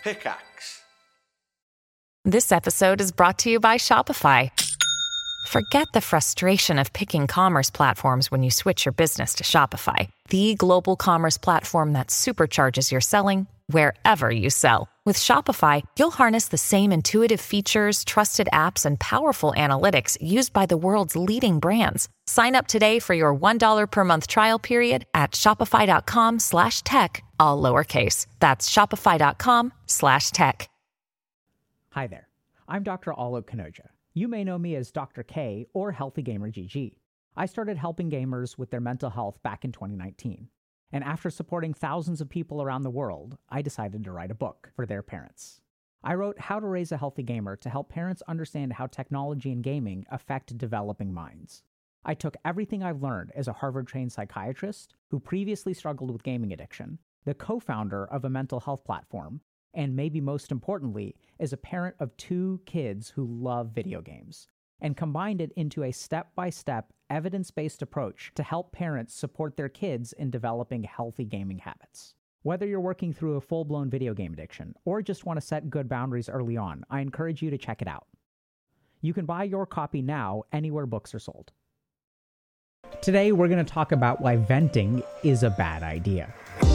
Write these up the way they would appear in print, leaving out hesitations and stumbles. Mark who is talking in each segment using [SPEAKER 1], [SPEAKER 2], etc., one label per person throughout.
[SPEAKER 1] Pickaxe.
[SPEAKER 2] This episode is brought to you by Shopify. Forget the frustration of picking commerce platforms when you switch your business to Shopify, the global commerce platform that supercharges your selling wherever you sell. With Shopify, you'll harness the same intuitive features, trusted apps, and powerful analytics used by the world's leading brands. Sign up today for your $1 per month trial period at shopify.com/tech, all lowercase. That's shopify.com/tech.
[SPEAKER 3] Hi there, I'm Dr. Alok Kanoja. You may know me as Dr. K or Healthy Gamer GG. I started helping gamers with their mental health back in 2019. And after supporting thousands of people around the world, I decided to write a book for their parents. I wrote How to Raise a Healthy Gamer to help parents understand how technology and gaming affect developing minds. I took everything I've learned as a Harvard-trained psychiatrist who previously struggled with gaming addiction, the co-founder of a mental health platform, and maybe most importantly, as a parent of 2 kids who love video games, and combined it into a step-by-step, evidence-based approach to help parents support their kids in developing healthy gaming habits. Whether you're working through a full-blown video game addiction or just want to set good boundaries early on, I encourage you to check it out. You can buy your copy now anywhere books are sold. Today, we're going to talk about why venting is a bad idea.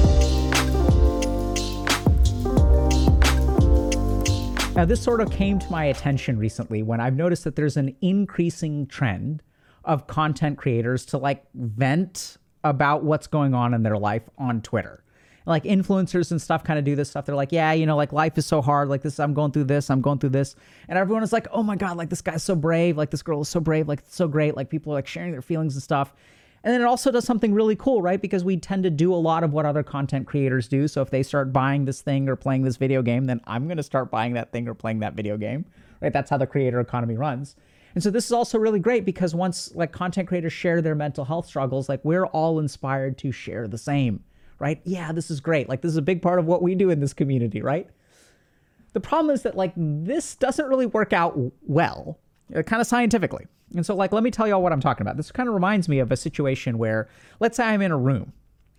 [SPEAKER 3] Now, this sort of came to my attention recently when I've noticed that there's an increasing trend of content creators to vent about what's going on in their life on Twitter. Like influencers and stuff kind of do this stuff. They're like, yeah, life is so hard. Like this, I'm going through this. And everyone is like, oh my God, this guy's so brave. This girl is so brave. It's so great. People are sharing their feelings and stuff. And then it also does something really cool, right? Because we tend to do a lot of what other content creators do. So if they start buying this thing or playing this video game, then I'm going to start buying that thing or playing that video game, right? That's how the creator economy runs. And so this is also really great because once content creators share their mental health struggles, we're all inspired to share the same, right? Yeah, this is great. This is a big part of what we do in this community, right? The problem is that this doesn't really work out well, kind of scientifically. And so let me tell you all what I'm talking about. This kind of reminds me of a situation where, let's say I'm in a room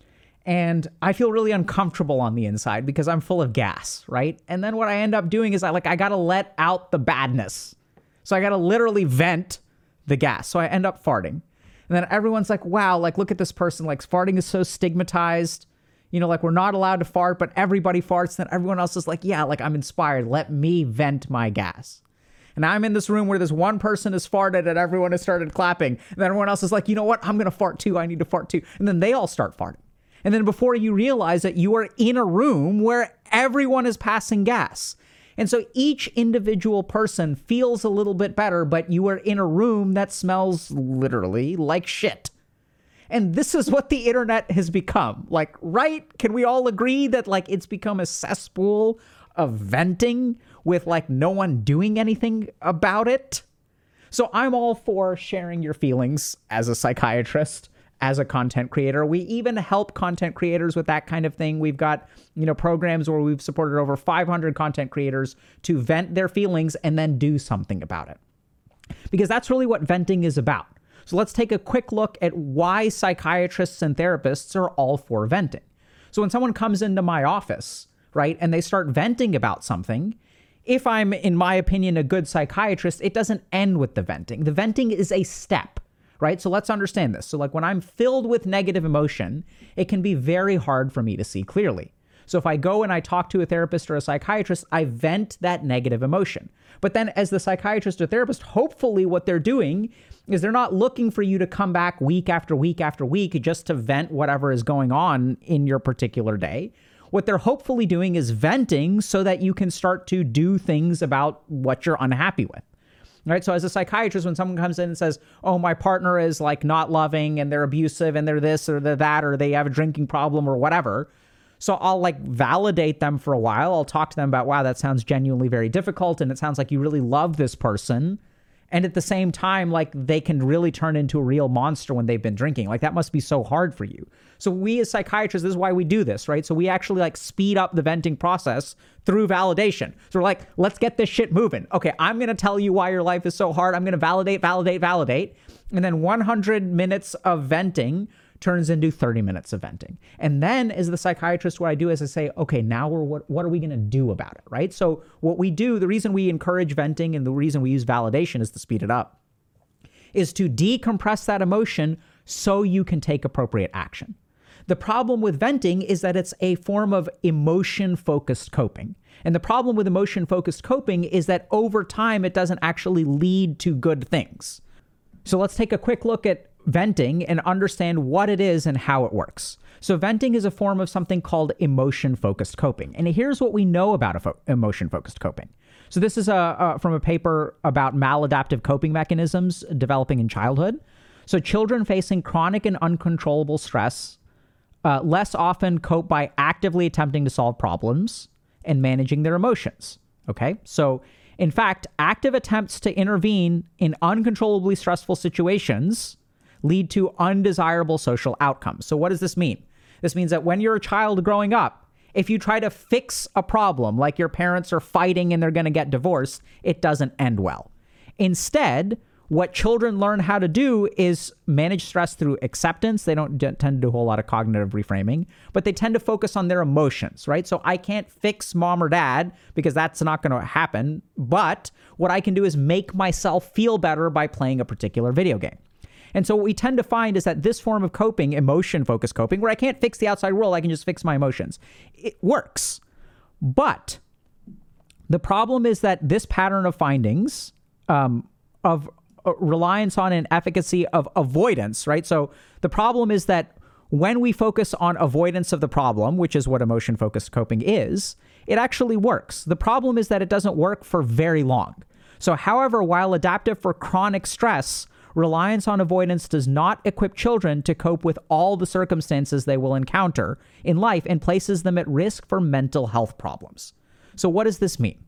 [SPEAKER 3] and I feel really uncomfortable on the inside because I'm full of gas, right? And then what I end up doing is I got to let out the badness. So I got to literally vent the gas. So I end up farting. And then everyone's like, wow, look at this person. Farting is so stigmatized. We're not allowed to fart, but everybody farts. Then everyone else is like, yeah, I'm inspired. Let me vent my gas. And I'm in this room where this one person has farted and everyone has started clapping. And then everyone else is like, you know what? I'm going to fart too. I need to fart too. And then they all start farting. And then before you realize that you are in a room where everyone is passing gas. And so each individual person feels a little bit better, but you are in a room that smells literally like shit. And this is what the internet has become. Right? Can we all agree that it's become a cesspool of venting with no one doing anything about it? So I'm all for sharing your feelings as a psychiatrist, as a content creator. We even help content creators with that kind of thing. We've got, programs where we've supported over 500 content creators to vent their feelings and then do something about it. Because that's really what venting is about. So let's take a quick look at why psychiatrists and therapists are all for venting. So when someone comes into my office, right, and they start venting about something, if I'm, in my opinion, a good psychiatrist, it doesn't end with the venting. The venting is a step, right? So let's understand this. So when I'm filled with negative emotion, it can be very hard for me to see clearly. So if I go and I talk to a therapist or a psychiatrist, I vent that negative emotion. But then as the psychiatrist or therapist, hopefully what they're doing is they're not looking for you to come back week after week after week just to vent whatever is going on in your particular day. What they're hopefully doing is venting so that you can start to do things about what you're unhappy with. Right? So as a psychiatrist, when someone comes in and says, oh, my partner is not loving and they're abusive and they're this or they're that, or they have a drinking problem or whatever. So I'll validate them for a while. I'll talk to them about, wow, that sounds genuinely very difficult. And it sounds like you really love this person. And at the same time, they can really turn into a real monster when they've been drinking. That must be so hard for you. So we as psychiatrists, this is why we do this, right? So we actually speed up the venting process through validation. So we're let's get this shit moving. Okay, I'm going to tell you why your life is so hard. I'm going to validate. And then 100 minutes of venting turns into 30 minutes of venting. And then as the psychiatrist, what I do is I say, okay, now what are we going to do about it, right? So what we do, the reason we encourage venting and the reason we use validation is to speed it up, is to decompress that emotion so you can take appropriate action. The problem with venting is that it's a form of emotion-focused coping. And the problem with emotion-focused coping is that over time, it doesn't actually lead to good things. So let's take a quick look at venting and understand what it is and how it works. So venting is a form of something called emotion-focused coping. And here's what we know about emotion-focused coping. So this is from a paper about maladaptive coping mechanisms developing in childhood. So children facing chronic and uncontrollable stress less often cope by actively attempting to solve problems and managing their emotions. Okay? So in fact, active attempts to intervene in uncontrollably stressful situations lead to undesirable social outcomes. So what does this mean? This means that when you're a child growing up, if you try to fix a problem, like your parents are fighting and they're going to get divorced, it doesn't end well. Instead, what children learn how to do is manage stress through acceptance. They don't tend to do a whole lot of cognitive reframing, but they tend to focus on their emotions, right? So I can't fix mom or dad because that's not going to happen. But what I can do is make myself feel better by playing a particular video game. And so what we tend to find is that this form of coping, emotion-focused coping, where I can't fix the outside world, I can just fix my emotions, it works. But the problem is that this pattern of findings of reliance on an efficacy of avoidance, right? So the problem is that when we focus on avoidance of the problem, which is what emotion-focused coping is, it actually works. The problem is that it doesn't work for very long. So however, while adaptive for chronic stress, reliance on avoidance does not equip children to cope with all the circumstances they will encounter in life and places them at risk for mental health problems. So what does this mean?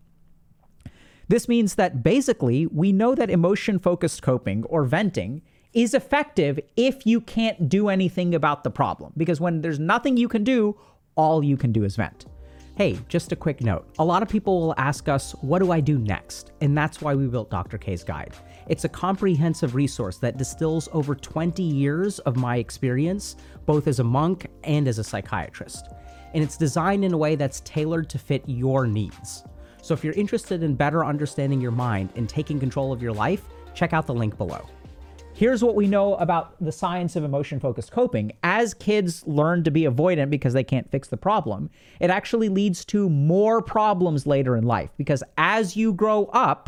[SPEAKER 3] This means that basically we know that emotion-focused coping or venting is effective if you can't do anything about the problem. Because when there's nothing you can do, all you can do is vent. Hey, just a quick note. A lot of people will ask us, what do I do next? And that's why we built Dr. K's Guide. It's a comprehensive resource that distills over 20 years of my experience, both as a monk and as a psychiatrist. And it's designed in a way that's tailored to fit your needs. So if you're interested in better understanding your mind and taking control of your life, check out the link below. Here's what we know about the science of emotion-focused coping. As kids learn to be avoidant because they can't fix the problem, it actually leads to more problems later in life. Because as you grow up,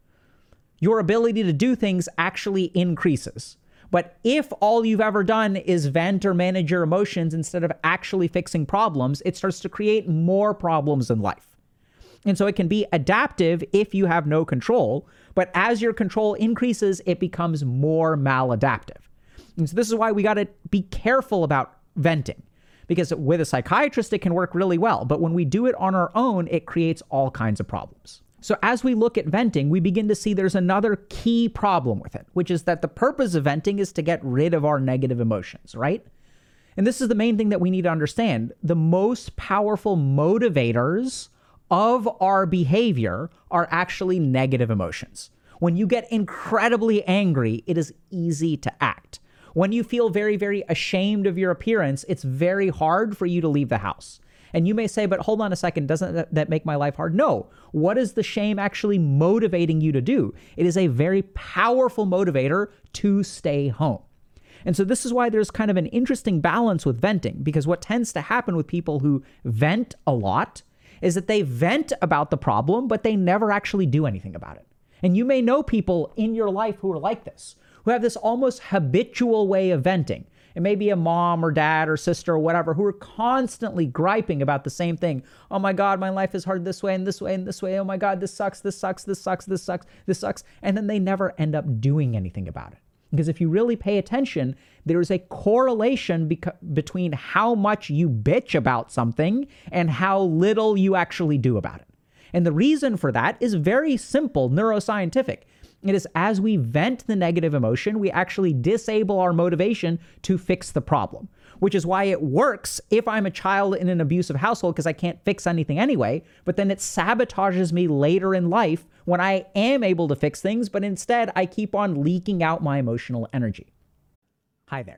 [SPEAKER 3] your ability to do things actually increases. But if all you've ever done is vent or manage your emotions instead of actually fixing problems, it starts to create more problems in life. And so it can be adaptive if you have no control, but as your control increases, it becomes more maladaptive. And so this is why we got to be careful about venting, because with a psychiatrist, it can work really well. But when we do it on our own, it creates all kinds of problems. So as we look at venting, we begin to see there's another key problem with it, which is that the purpose of venting is to get rid of our negative emotions, right? And this is the main thing that we need to understand. The most powerful motivators of our behavior are actually negative emotions. When you get incredibly angry, it is easy to act. When you feel very, very ashamed of your appearance, it's very hard for you to leave the house. And you may say, but hold on a second, doesn't that make my life hard? No. What is the shame actually motivating you to do? It is a very powerful motivator to stay home. And so this is why there's kind of an interesting balance with venting, because what tends to happen with people who vent a lot is that they vent about the problem, but they never actually do anything about it. And you may know people in your life who are like this, who have this almost habitual way of venting. It may be a mom or dad or sister or whatever, who are constantly griping about the same thing. Oh my God, my life is hard this way and this way and this way. Oh my God, this sucks, this sucks, this sucks, this sucks, this sucks. And then they never end up doing anything about it. Because if you really pay attention, there is a correlation between how much you bitch about something and how little you actually do about it. And the reason for that is very simple, neuroscientific. It is as we vent the negative emotion, we actually disable our motivation to fix the problem, which is why it works if I'm a child in an abusive household because I can't fix anything anyway, but then it sabotages me later in life when I am able to fix things, but instead I keep on leaking out my emotional energy. Hi there.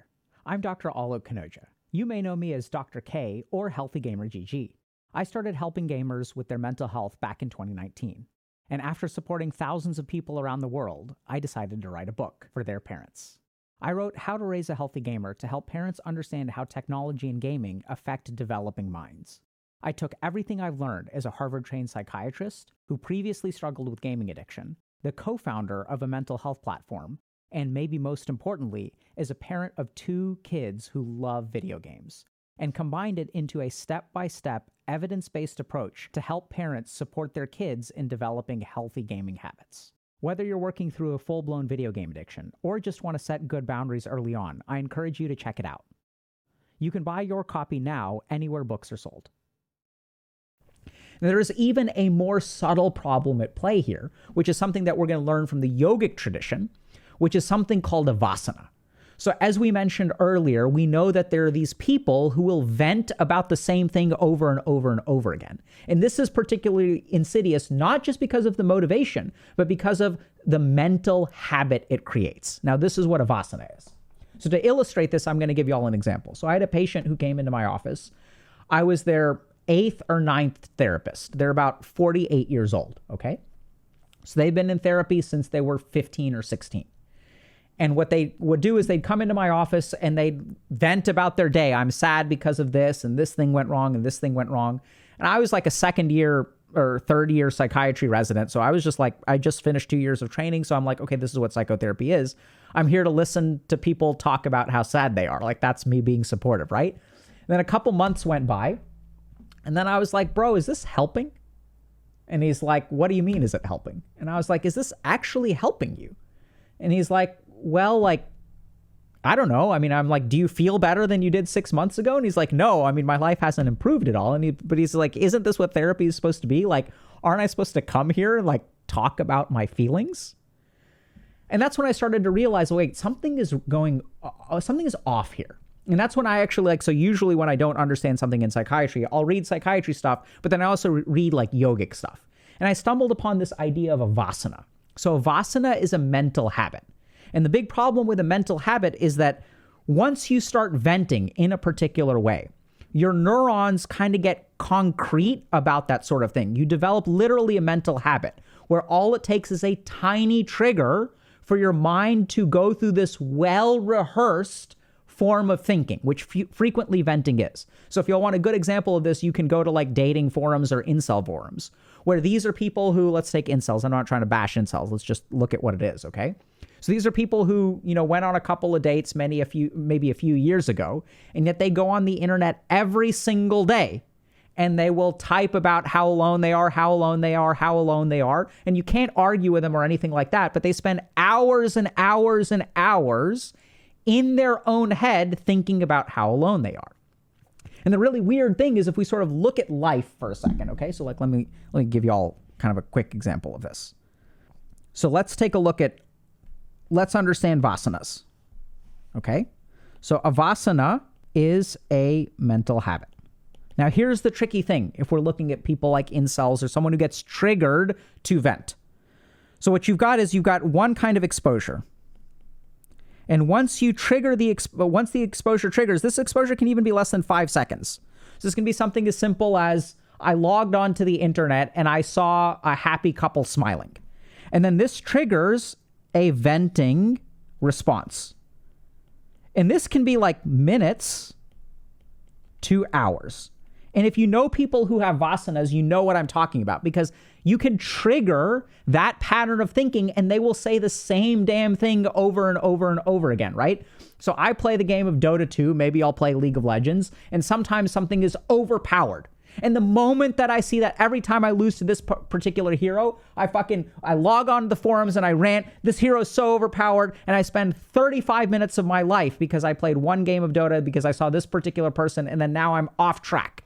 [SPEAKER 3] I'm Dr. Alok Kanoja. You may know me as Dr. K or Healthy Gamer GG. I started helping gamers with their mental health back in 2019. And after supporting thousands of people around the world, I decided to write a book for their parents. I wrote How to Raise a Healthy Gamer to help parents understand how technology and gaming affect developing minds. I took everything I've learned as a Harvard-trained psychiatrist who previously struggled with gaming addiction, the co-founder of a mental health platform, and maybe most importantly, as a parent of 2 kids who love video games, and combined it into a step-by-step, evidence-based approach to help parents support their kids in developing healthy gaming habits. Whether you're working through a full-blown video game addiction or just want to set good boundaries early on, I encourage you to check it out. You can buy your copy now anywhere books are sold. Now, there is even a more subtle problem at play here, which is something that we're going to learn from the yogic tradition, which is something called a vasana. So as we mentioned earlier, we know that there are these people who will vent about the same thing over and over and over again. And this is particularly insidious, not just because of the motivation, but because of the mental habit it creates. Now, this is what a vasana is. So to illustrate this, I'm going to give you all an example. So I had a patient who came into my office. I was their 8th or 9th therapist. They're about 48 years old, okay? So they've been in therapy since they were 15 or 16. And what they would do is they'd come into my office and they'd vent about their day. I'm sad because of this, and this thing went wrong, and this thing went wrong. And I was like a 2nd year or 3rd year psychiatry resident. So I was just like, I just finished 2 years of training. So I'm like, okay, this is what psychotherapy is. I'm here to listen to people talk about how sad they are. Like, that's me being supportive, right? And then a couple months went by. And then I was like, bro, is this helping? And he's like, what do you mean, is it helping? And I was like, is this actually helping you? And he's like, well, like, I don't know. I mean, I'm like, do you feel better than you did 6 months ago? And he's like, no, I mean, my life hasn't improved at all. But he's like, isn't this what therapy is supposed to be? Like, aren't I supposed to come here and like talk about my feelings? And that's when I started to realize, wait, something is off here. And that's when I actually so usually when I don't understand something in psychiatry, I'll read psychiatry stuff, but then I also read like yogic stuff. And I stumbled upon this idea of a vasana. So a vasana is a mental habit. And the big problem with a mental habit is that once you start venting in a particular way, your neurons kind of get concrete about that sort of thing. You develop literally a mental habit where all it takes is a tiny trigger for your mind to go through this well-rehearsed form of thinking, which frequently venting is. So if you want a good example of this, you can go to like dating forums or incel forums, where these are people who, let's take incels. I'm not trying to bash incels. Let's just look at what it is, okay? So these are people who, went on a couple of dates maybe a few years ago, and yet they go on the internet every single day and they will type about how alone they are, how alone they are, how alone they are. And you can't argue with them or anything like that, but they spend hours and hours and hours in their own head thinking about how alone they are. And the really weird thing is if we sort of look at life for a second, okay? So like, let me give you all kind of a quick example of this. So let's understand vasanas, okay? So a vasana is a mental habit. Now here's the tricky thing if we're looking at people like incels or someone who gets triggered to vent. So what you've got one kind of exposure. And once you trigger once the exposure triggers, this exposure can even be less than 5 seconds. So this can be something as simple as I logged onto the internet and I saw a happy couple smiling. And then this triggers a venting response. And this can be like minutes to hours. And if you know people who have vasanas, you know what I'm talking about, because you can trigger that pattern of thinking and they will say the same damn thing over and over and over again, right? So I play the game of Dota 2, maybe I'll play League of Legends, and sometimes something is overpowered. And the moment that I see that, every time I lose to this particular hero, I log on to the forums and I rant, this hero is so overpowered, and I spend 35 minutes of my life because I played one game of Dota because I saw this particular person, and then now I'm off track.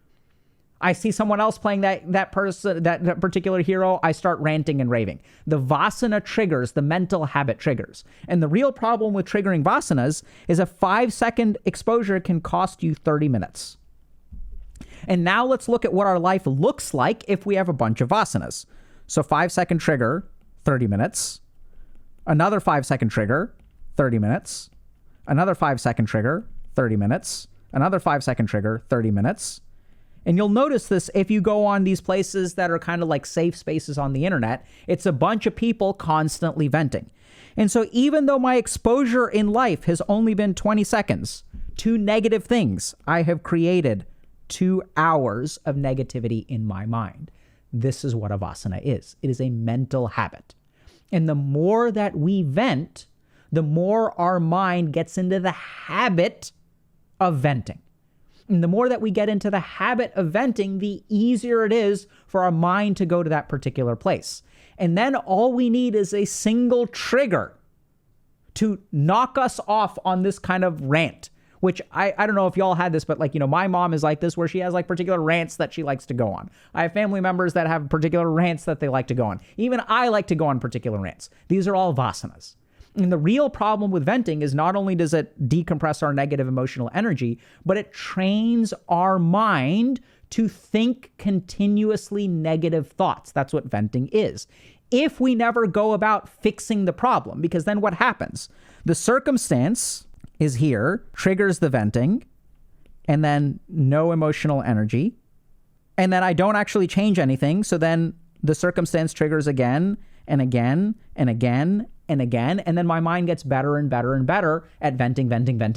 [SPEAKER 3] I see someone else playing that particular hero, I start ranting and raving. The vasana triggers, the mental habit triggers. And the real problem with triggering vasanas is a 5-second exposure can cost you 30 minutes. And now let's look at what our life looks like if we have a bunch of vasanas. So 5-second trigger, 30 minutes. Another 5-second trigger, 30 minutes. another 5-second trigger, 30 minutes, another 5-second trigger, 30 minutes. And you'll notice this if you go on these places that are kind of like safe spaces on the internet. It's a bunch of people constantly venting. And so even though my exposure in life has only been 20 seconds to negative things, I have created 2 hours of negativity in my mind. This is what a Vasana is. It is a mental habit. And the more that we vent, the more our mind gets into the habit of venting. And the more that we get into the habit of venting, the easier it is for our mind to go to that particular place. And then all we need is a single trigger to knock us off on this kind of rant, which I don't know if y'all had this, but my mom is like this, where she has like particular rants that she likes to go on. I have family members that have particular rants that they like to go on. Even I like to go on particular rants. These are all vasanas. And the real problem with venting is not only does it decompress our negative emotional energy, but it trains our mind to think continuously negative thoughts. That's what venting is. If we never go about fixing the problem, because then what happens? The circumstance is here, triggers the venting, and then no emotional energy. And then I don't actually change anything. So then the circumstance triggers again and again and again and again. And then my mind gets better and better and better at venting,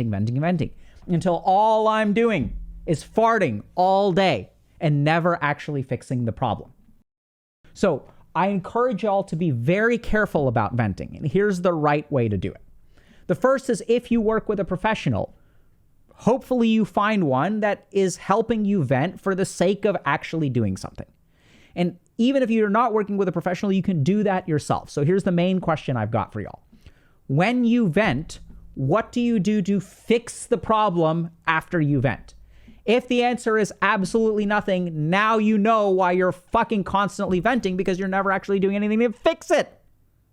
[SPEAKER 3] until all I'm doing is farting all day and never actually fixing the problem. So I encourage y'all to be very careful about venting. And here's the right way to do it. The first is, if you work with a professional, hopefully you find one that is helping you vent for the sake of actually doing something. And even if you're not working with a professional, you can do that yourself. So here's the main question I've got for y'all. When you vent, what do you do to fix the problem after you vent? If the answer is absolutely nothing, now you know why you're fucking constantly venting, because you're never actually doing anything to fix it.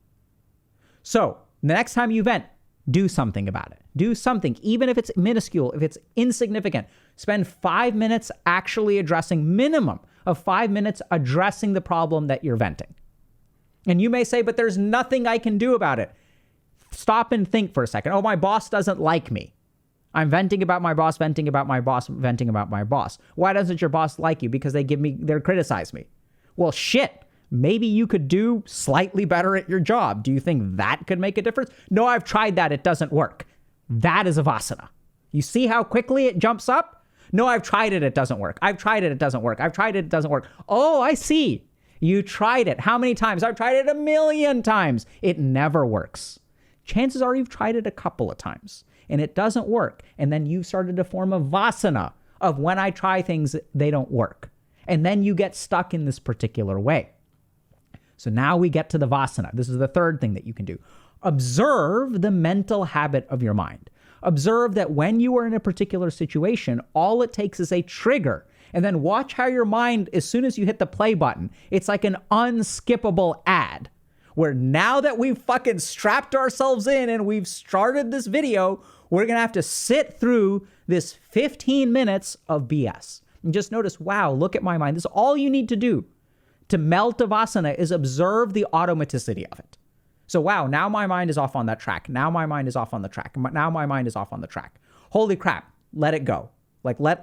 [SPEAKER 3] So the next time you vent, do something about it. Do something, even if it's minuscule, if it's insignificant. Spend 5 minutes actually addressing, minimum of 5 minutes addressing the problem that you're venting. And you may say, but there's nothing I can do about it. Stop and think for a second. Oh, my boss doesn't like me. I'm venting about my boss, venting about my boss, venting about my boss. Why doesn't your boss like you? Because they criticize me. Well, shit. Maybe you could do slightly better at your job. Do you think that could make a difference? No, I've tried that. It doesn't work. That is a Vasana. You see how quickly it jumps up? No, I've tried it. It doesn't work. I've tried it. It doesn't work. I've tried it. It doesn't work. Oh, I see. You tried it. How many times? I've tried it 1,000,000 times. It never works. Chances are you've tried it a couple of times and it doesn't work. And then you started to form a Vasana of, when I try things, they don't work. And then you get stuck in this particular way. So now we get to the Vasana. This is the third thing that you can do. Observe the mental habit of your mind. Observe that when you are in a particular situation, all it takes is a trigger. And then watch how your mind, as soon as you hit the play button, it's like an unskippable ad, where now that we've fucking strapped ourselves in and we've started this video, we're going to have to sit through this 15 minutes of BS. And just notice, wow, look at my mind. This is all you need to do to melt a Vasana, is observe the automaticity of it. So, wow, now my mind is off on that track. Now my mind is off on the track. Now my mind is off on the track. Holy crap, let it go. Like let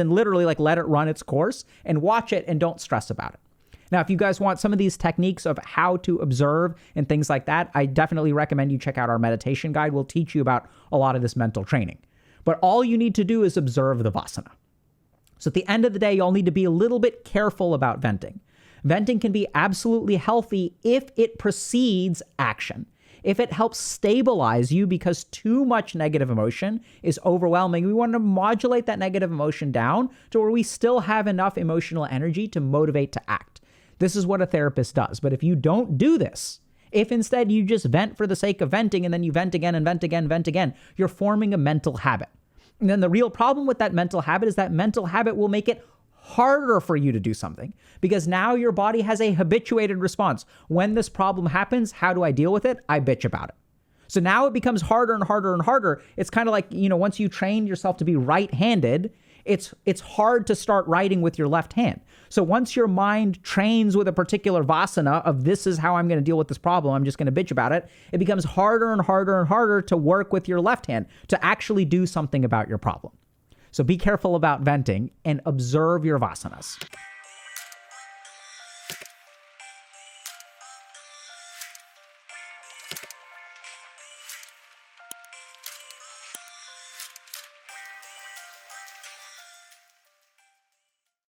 [SPEAKER 3] it run its course and watch it and don't stress about it. Now, if you guys want some of these techniques of how to observe and things like that, I definitely recommend you check out our meditation guide. We'll teach you about a lot of this mental training. But all you need to do is observe the Vasana. So at the end of the day, you'll need to be a little bit careful about venting. Venting can be absolutely healthy if it precedes action. If it helps stabilize you, because too much negative emotion is overwhelming, we want to modulate that negative emotion down to where we still have enough emotional energy to motivate to act. This is what a therapist does. But if you don't do this, if instead you just vent for the sake of venting and then you vent again and vent again, vent again, you're forming a mental habit. And then the real problem with that mental habit is that mental habit will make it harder for you to do something, because now your body has a habituated response. When this problem happens, how do I deal with it? I bitch about it. So now it becomes harder and harder and harder. It's kind of like, once you train yourself to be right-handed it's hard to start writing with your left hand. So once your mind trains with a particular vasana of this is how I'm going to deal with this problem, I'm just going to bitch about it, it becomes harder and harder and harder to work with your left hand to actually do something about your problem. So be careful about venting and observe your vasanas.